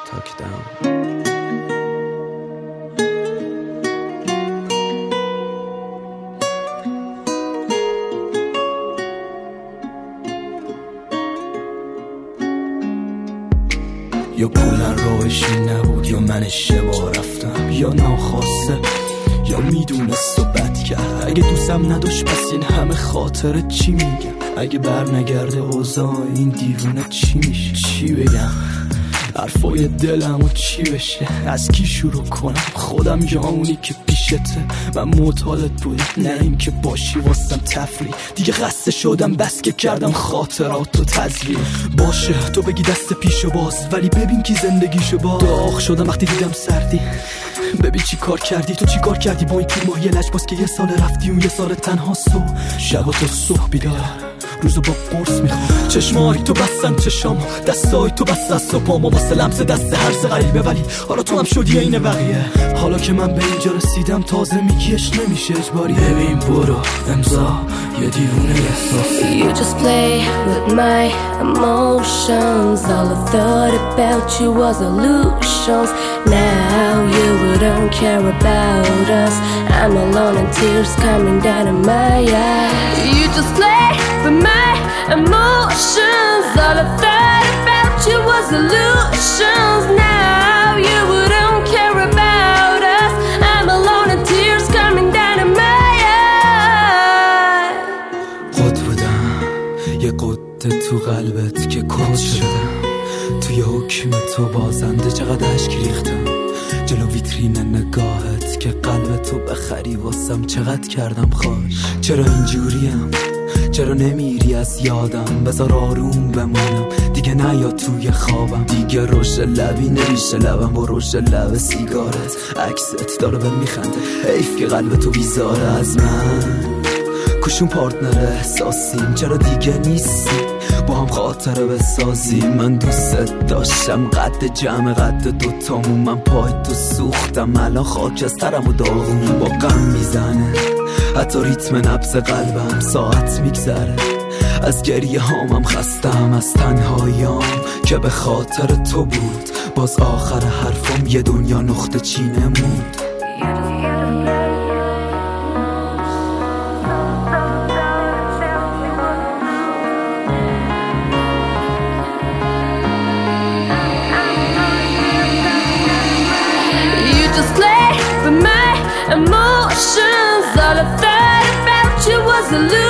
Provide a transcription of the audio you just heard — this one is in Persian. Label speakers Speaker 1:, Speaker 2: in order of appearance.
Speaker 1: talk it down. یا کلن راهشی نبود یا من اشتباه رفتم، یا ناخواسته یا میدونست و بد کرد. اگه دوستم نداشت پس این همه خاطره چی میگم؟ اگه بر نگرده اوضاع این دیوونه چی میشه؟ چی بگم؟ حرفای دلم و چی بشه؟ از کی شروع کنم؟ خودم یا اونی که پیشته؟ من معتادت بودم، نه این که باشی واسم تفریح. دیگه خسته شدم بس که کردم خاطرات و تزریق. باشه تو بگی دست پیشو باز، ولی ببین کی زندگیشو باز. داغ شدم وقتی دیدم سردی. ببین چی کار کردی تو، چی کار کردی با این پیر ماهی لجباز که یه سال رفتی اون یه سال تنها سو. شب و تا صبح بیدار، روزو با قرص میخوام. چشمای تو بستن چشامو، دستای تو بست دست و پامو واسه لمس دست هرز غریبه. ولی حالا تو هم شدی این بقیه. حالا که من به اینجا رسیدم تازه میگیش نمیشه اجباری. ببین برو امضا یه دیوونه احساسی.
Speaker 2: You just play with my emotions. All I thought about you was illusions. Now you wouldn't care about us. I'm alone and tears coming down in my eyes. You just play with my emotions. All I thought about you was illusions. Now you wouldn't care about us. I'm alone and tears coming down in my eyes.
Speaker 1: قد بودم یه قده تو قلبت که کد شدم. توی حکم تو بازنده چقدر اشک ریختم جلو ویترین نگاهت که قلب تو بخری واسم. چقدر کردم خوش، چرا اینجوریم؟ چرا نمیری از یادم؟ بذار آروم بمونم دیگه، نیا توی خوابم دیگه. روش لبی نریشه لبم با روش لب سیگارت. عکست داره به میخنده، حیف که قلب تو بیزاره از من. کشون پارتنر احساسیم، چرا دیگه نیستی با هم خاطره بسازیم؟ من دوست داشتم قد جمع قد دوتامون. من پای تو سوختم الان خاک از ترم و داغون. با غم میزنه حتی ریتم نبض قلبم. ساعت میگذره از گریه هامم، خستم از تنهاییام که به خاطر تو بود. باز آخر حرفم یه دنیا نقطه چینه مود.
Speaker 2: Emotions, all I thought about you was illusion.